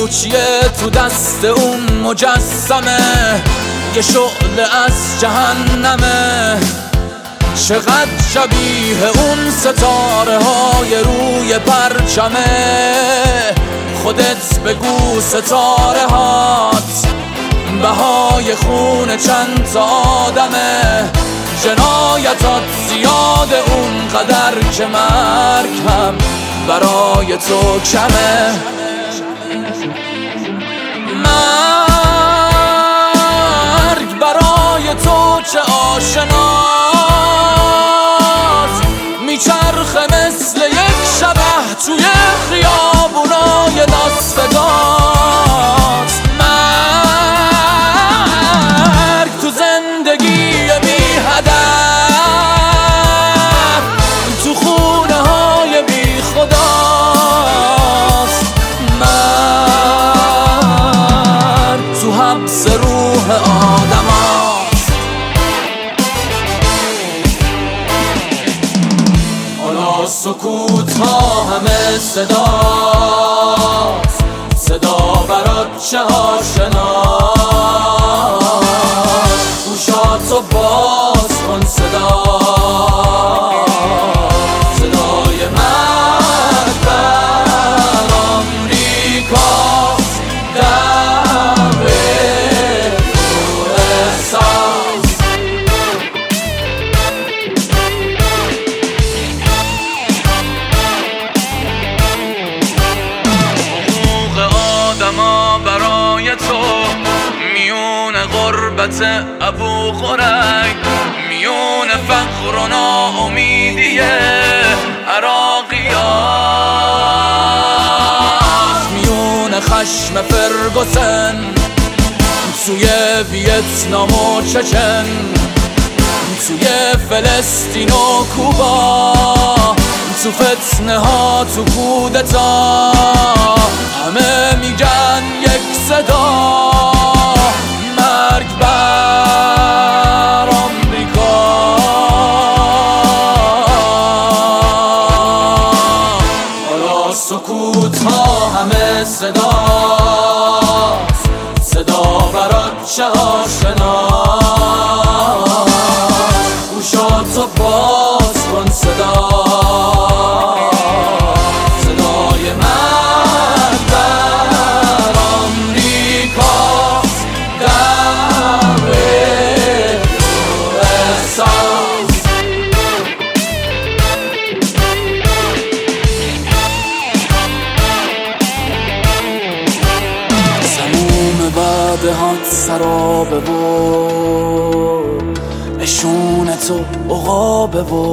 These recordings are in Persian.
چیه تو دست اون مجسمه، یه شعله از جهنمه. چقدر شبیه اون ستاره های روی پرچمه. خودت بگو ستاره هات بهای خون چند تا آدمه. جنایتات زیاده اون قدر که مرگ هم برای تو کمه. مرگ برای تو چه آشناست، میچرخه مثل یک شبح توی خیابونای لاس وگاس. مرگ تو زندگی بی هدف، تو خونه های بی خداست. مرگ تو حبس روح آدم هاست. حالا سکوت ها همه صداست، صدا برات چه آشناست. گوشاتو باز کن صدای مرگ بر آمریکاست. دم تو احساس حقوق آدما برای تو، میون غربت ابو قریب، میون فقر و ناامیدی عراقیات، میون خشم فرگوسن توی ویتنام و چچن، توی فلسطین و کوبا، تو فتنه ها تو کودتا، همه میگن یک صدا. مرگ بر آمریکا. حالا سکوت ها همه صداست، صدا برات چه آشناست. گوشاتو باز کن صدای مرگ بر آمریکاست. دم تو احساس سموم بعدهات سرابه و نشون تو عقابه و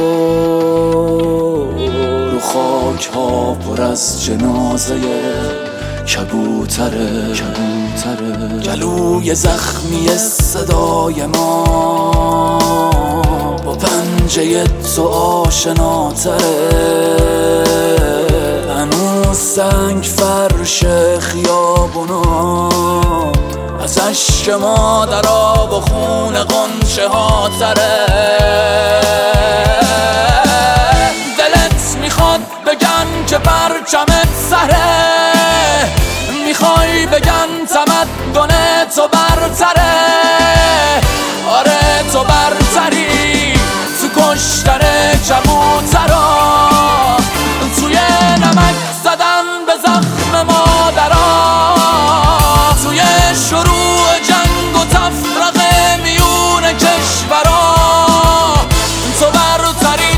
رو خاک ها پر از جنازه کبوتره. گلوی زخمی صدای ما با پنجه تو آشناتره. هنوز سنگ فرش خیابونا از عشق مادرها و خون غنچه ها تره. دلت میخواد بگن که پرچمت سره، میخوای بگن تمدن تو برتره. آره تو برتری تو کشتن کبوترا، توی نمک زدن به زخم مادرها، توی شروع جنگ و تفرقه میون کشورا. تو برتری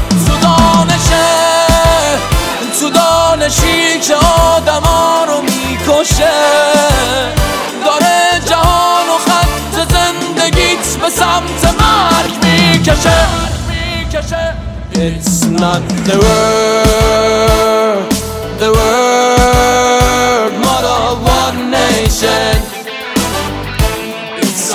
تو دانشی که آدما رو میکشه. داره جهان و خط زندگیت به سمت مرگ میکشه. It's not the word, mother of one nation. It's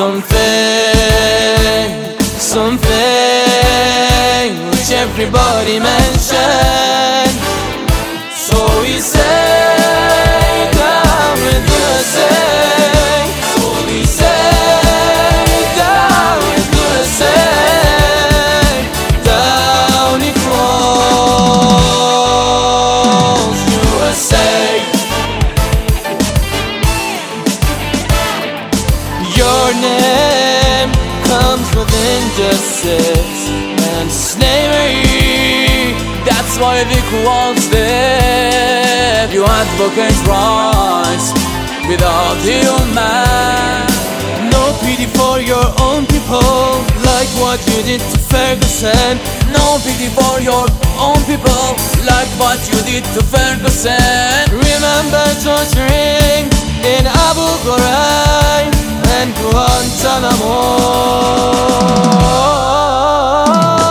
something which everybody mention. So we say down with the same. So we say down with the same. Down it rolls USA. and slavery. That's why we call them. You advocate rights without human. No pity for your own people, like what you did to Ferguson. No pity for your own people, like what you did to Ferguson. Remember torturing in Abu Ghraib and Guantanamo.